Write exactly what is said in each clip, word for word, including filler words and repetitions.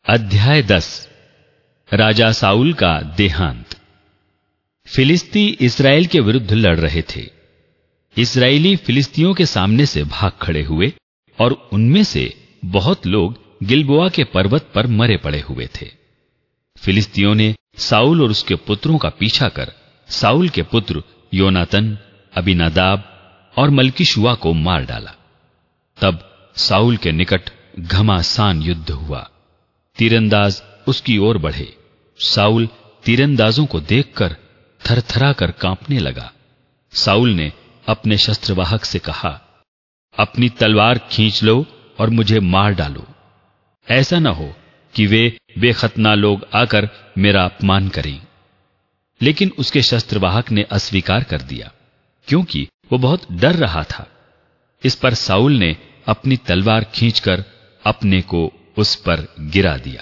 अध्याय दस। राजा साउल का देहांत। फिलिस्ती इस्राएल के विरुद्ध लड़ रहे थे। इस्राएली फिलिस्तियों के सामने से भाग खड़े हुए और उनमें से बहुत लोग गिलबोआ के पर्वत पर मरे पड़े हुए थे। फिलिस्तियों ने साउल और उसके पुत्रों का पीछा कर साउल के पुत्र योनातन, अबीनादाब और मल्कीशुआ को मार डाला। तब साउल के निकट घमासान युद्ध हुआ। तीरंदाज उसकी ओर बढ़े। साउल तीरंदाजों को देखकर थरथरा कर कांपने लगा। साउल ने अपने शस्त्रवाहक से कहा, अपनी तलवार खींच लो और मुझे मार डालो। ऐसा न हो कि वे बेखतना लोग आकर मेरा अपमान करें। लेकिन उसके शस्त्रवाहक ने अस्वीकार कर दिया, क्योंकि वो बहुत डर रहा था। इस पर साउल ने अपनी तलवार खींचकर अपने को उस पर गिरा दिया।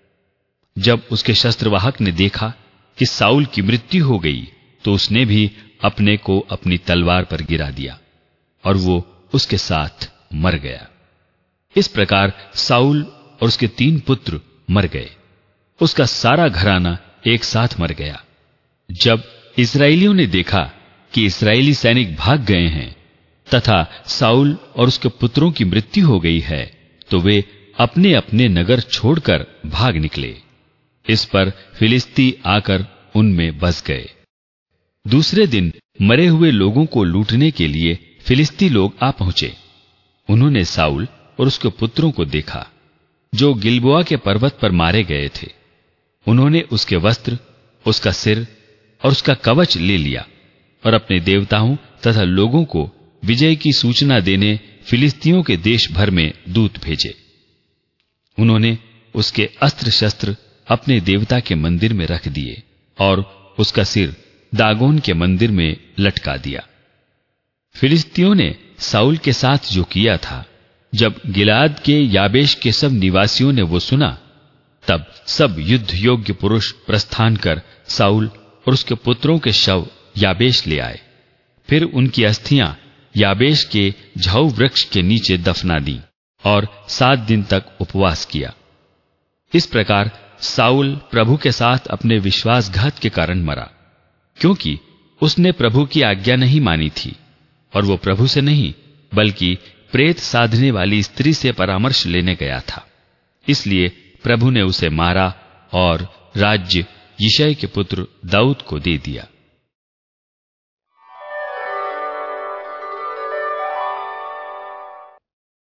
जब उसके शस्त्रवाहक ने देखा कि साउल की मृत्यु हो गई, तो उसने भी अपने को अपनी तलवार पर गिरा दिया और वो उसके साथ मर गया। इस प्रकार साउल और उसके तीन पुत्र मर गए। उसका सारा घराना एक साथ मर गया। जब इस्राएलियों ने देखा कि इस्राएली सैनिक भाग गए हैं तथा साउल और उसके पुत्रों की मृत्यु हो गई है, तो वे अपने अपने नगर छोड़कर भाग निकले। इस पर फिलिस्ती आकर उनमें बस गए। दूसरे दिन मरे हुए लोगों को लूटने के लिए फिलिस्ती लोग आ पहुंचे। उन्होंने साउल और उसके पुत्रों को देखा, जो गिलबोआ के पर्वत पर मारे गए थे। उन्होंने उसके वस्त्र, उसका सिर और उसका कवच ले लिया और अपने देवताओं तथा लोगों को विजय की सूचना देने फिलिस्तियों के देश भर में दूत भेजे। उन्होंने उसके अस्त्र शस्त्र अपने देवता के मंदिर में रख दिए और उसका सिर दागोन के मंदिर में लटका दिया। फिलिस्तियों ने साउल के साथ जो किया था, जब गिलाद के याबेश के सब निवासियों ने वो सुना, तब सब युद्ध योग्य पुरुष प्रस्थान कर साउल और उसके पुत्रों के शव याबेश ले आए। फिर उनकी अस्थियां याबेश के झाऊ वृक्ष के नीचे दफना दी और सात दिन तक उपवास किया। इस प्रकार साउल प्रभु के साथ अपने विश्वासघात के कारण मरा, क्योंकि उसने प्रभु की आज्ञा नहीं मानी थी और वो प्रभु से नहीं बल्कि प्रेत साधने वाली स्त्री से परामर्श लेने गया था। इसलिए प्रभु ने उसे मारा और राज्य यिशै के पुत्र दाऊद को दे दिया।